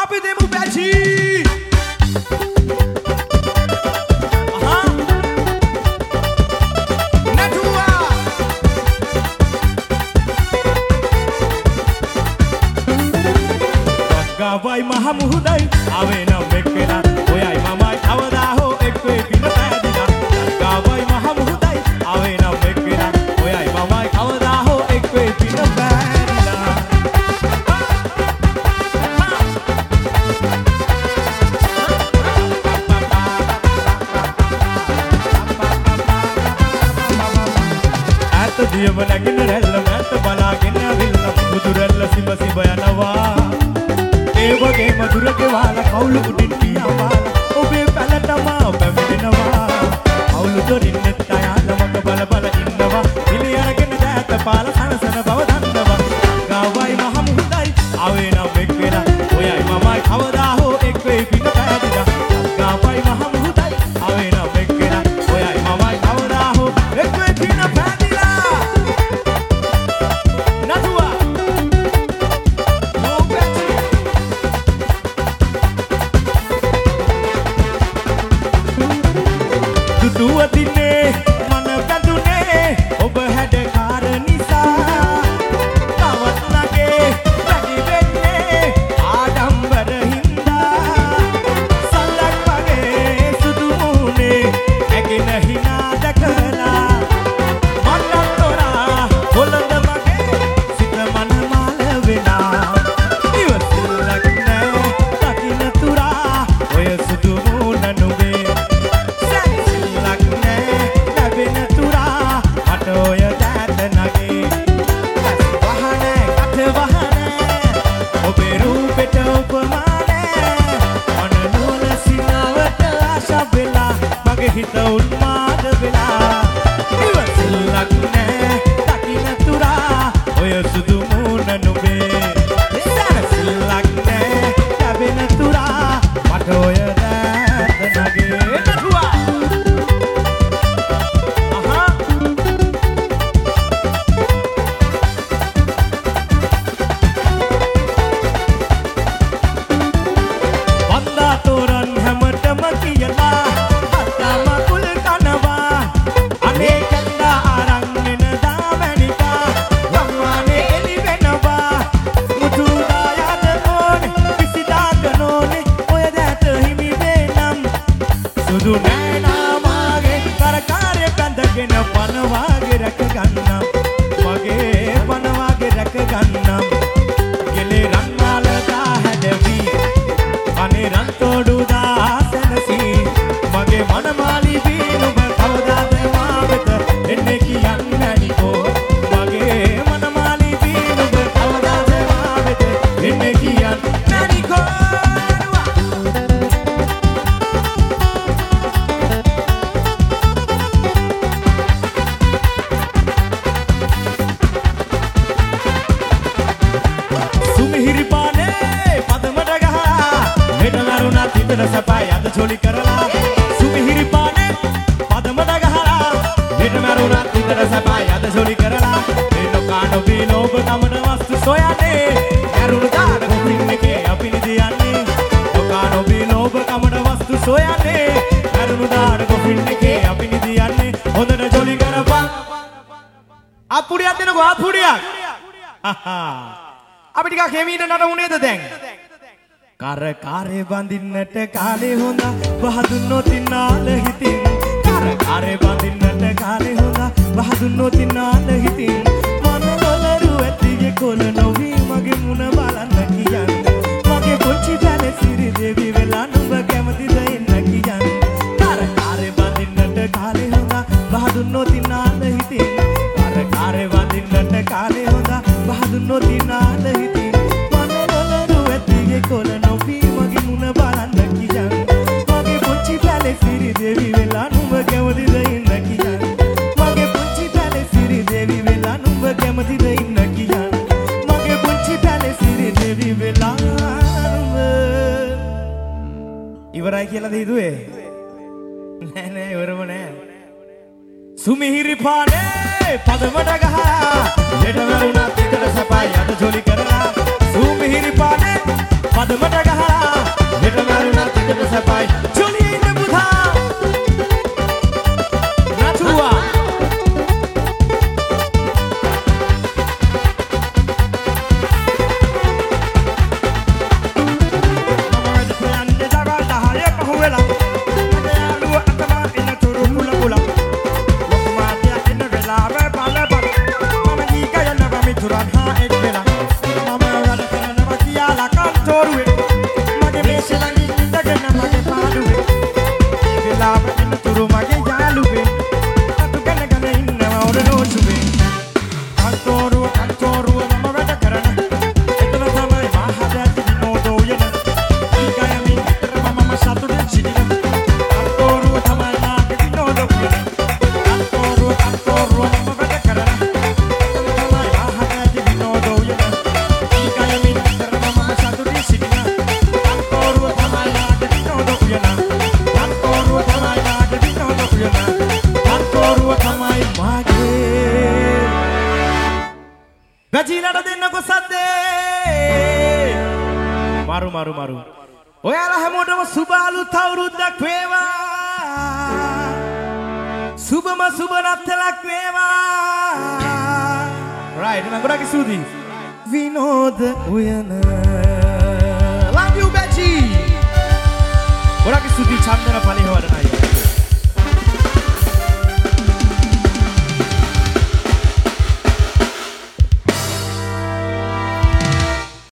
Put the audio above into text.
අපි දෙමු බැචි Gawai maha muhudai avena mekkela oyai mamai kawada ho ekwe pina padina Gawai maha muhudai avena mekkela oyai mamai kawada ho ekwe pina padina At diyama nagin rella mat balagin avilla mudurella siba siba yanawa Evage madurage wala kaulu udin tiyawala obe palatama පැමිණෙනවා අවුළු දොරින් net අයාලමක බල බල ඉන්නවා ඉලි අරගෙන දැත පාල සනසන බව දන්නවා ගාවයි මහ මුහුදයි ආවේ නම් එක් වෙලා ඔයයි මමයි කවදා හෝ එක් වෙයි පිට පැහැදිලා ගාවයි මහ මුහුදයි ආවේ නම් එක් වෙලා ඔයයි මමයි කවදා හෝ එක් වෙයි පිට පැහැදිලා නතුවා දුවතිනේ මන බඳුනේ ඔබ හැඩකාර නිසා තවත් නගේ වැඩි වෙන්නේ ආඩම්බර හින්දා සඳක් වගේ සුදු මුහුණේ ඇගෙන හිනා දැකලා මන්නත් තොරා හොළඳ මගේ සිත මන මාල වෙලා ඉවසලක් නෑ දකින්න තුරා ඔය සුදු මුහුණ නුඹේ ඔය දැත නගේ වහනේ කට වහනේ ඔබේ රූපෙට උපමානේ මන නුවණ සිනාවට ආශා වෙලා මගේ හිත උන්මාද වෙලා ඉවසලක් නෑ දකින්න තුරා ඔය සුදු මුණ නුඹේ සැනසෙල්ලක් නෑ ලැබෙන තුරා මට ඔය දැත නගේ නටුවා අපි ටිකක් හෙමීට නටමුනේද දැන් කර කාරේ බඳින්නට කාලේ හොඳ වහදුන්නොත් ඉන්නාල හිතින් කර කාරේ බඳින්නට කාලේ හොඳ වහදුන්නොත් ඉන්නාල හිතින් මනවලරු ඇතිගේ කොළ නොවි මගේ මුණ බලන්න කියන්නේ මගේ පොච්චි පැලේ සිරි දෙවි වෙලා නුඹ කැමතිද එන්න කියන්නේ කර කාරේ බඳින්නට කාලේ හොඳ වහදුන්නොත් ඉන්නාල හිතින් කර කාරේ බඳින්නට කාලේ හොඳ වහදුන්නොත් ඉන්නාල හිතින් මනවලරු ඇතිගේ කොළ නොවි මගේ මුණ බලන්න කියන්නේ මගේ පොච්චි පැලේ සිරි දෙවි වෙලා නුඹ කැමතිද එන්න කියන්නේ මගේ පොච්චි පැලේ සිරි දෙවි වෙලා නුඹ කැමතිද එන්න කියන්නේ මගේ පොච්චි පැලේ සිරි දෙවි වෙලා නුඹ ඉවරයි කියලාද හිතුවේ නෑ නෑ ඉවරම නෑ සුමිහිරි පානේ පදමඩ ගහලා හෙට වරුණා තිතර සපයි අද ජොලි කරලා සුමිහිරි පානේ පදමට ගහලා හෙට මරුණා තිකට සපයි ජොලියේ ඉන්න පුතා නතුවා ගජීලට දෙන්නකො සද්දේ මරු ඔයාලා හැමෝටම සුබ අලුත් අවුරුද්දක් වේවා සුබම සුබ රත්තරක් වේවා right එහෙනම් ගොඩක් ස්තුතියි විනෝද උයන love you Beji ගොඩක් ස්තුතියි චන්දන පලිහවරණයි